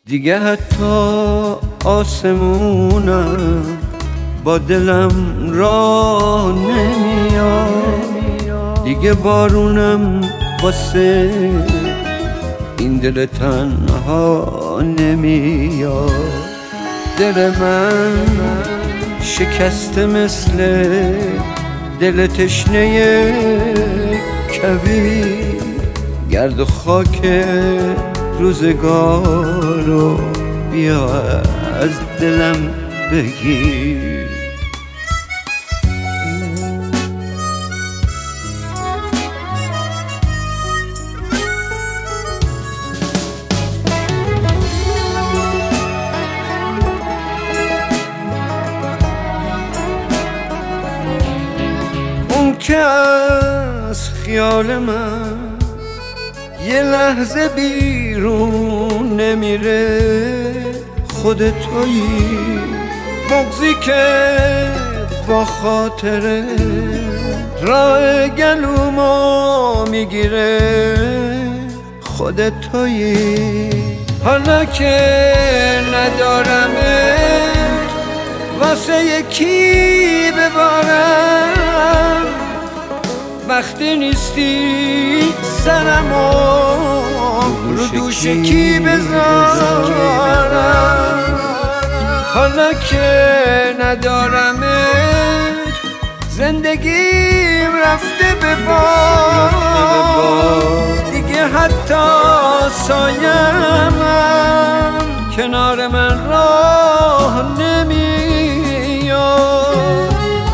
دیگه حتی آسمونم با دلم راه نمیاد، دیگه بارونم واسه این دل تنها نمیاد. دل من شکسته مثل دل تشنه کویر، گرد و خاک روزگارو بیا از دلم بگیر. اون که از خیال من یه لحظه بیرون نمیره، خود تویی مغزی که با خاطره راه گلومو میگیره، خود تویی. حالا که ندارمت واسه یکی ببارم، وقتی نیستی سرمو رو دوش کی بذارم. حالا که ندارمت زندگیم رفته به باد، دیگه حتی سایه‌ام کنار من راه نمیاد.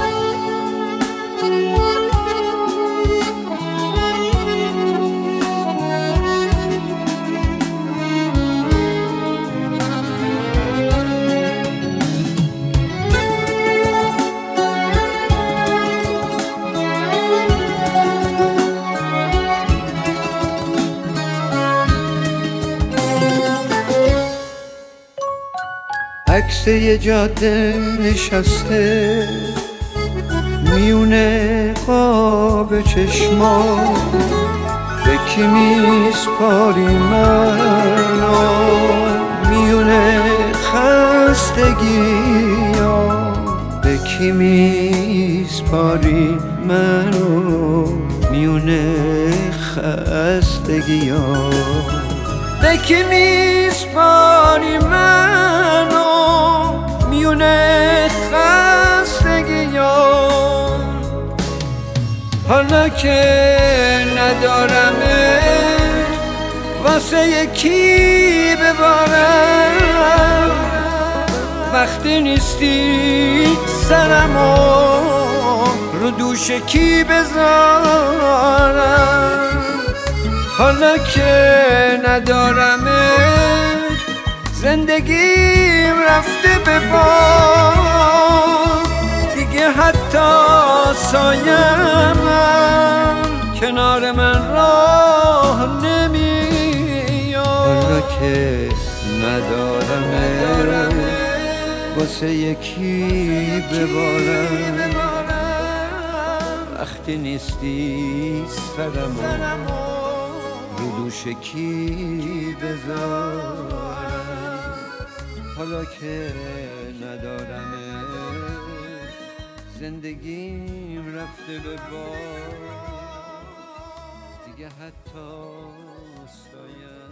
عکس یه جاده نشسته میونه قاب چشما، به کی میسپاری منو میونه خستگی‌ها، به کی میسپاری منو میونه خستگی‌ها، به کی میسپاری منو میونه خستگی‌ها. حالا که ندارمت واسه یکی ببارم، وقتی نیستی سرمو رو دوش کی بذارم. حالا که ندارمت زندگیم رفته به باد، دیگه حتی سایه‌ام کنار من راه نمیاد. حالا که ندارمت واسه یکی ببارم، وقتی نیستی سرمو رو دوش کی بذارم. حالا که ندارمت زندگیم رفته به باد، دیگه حتی سایه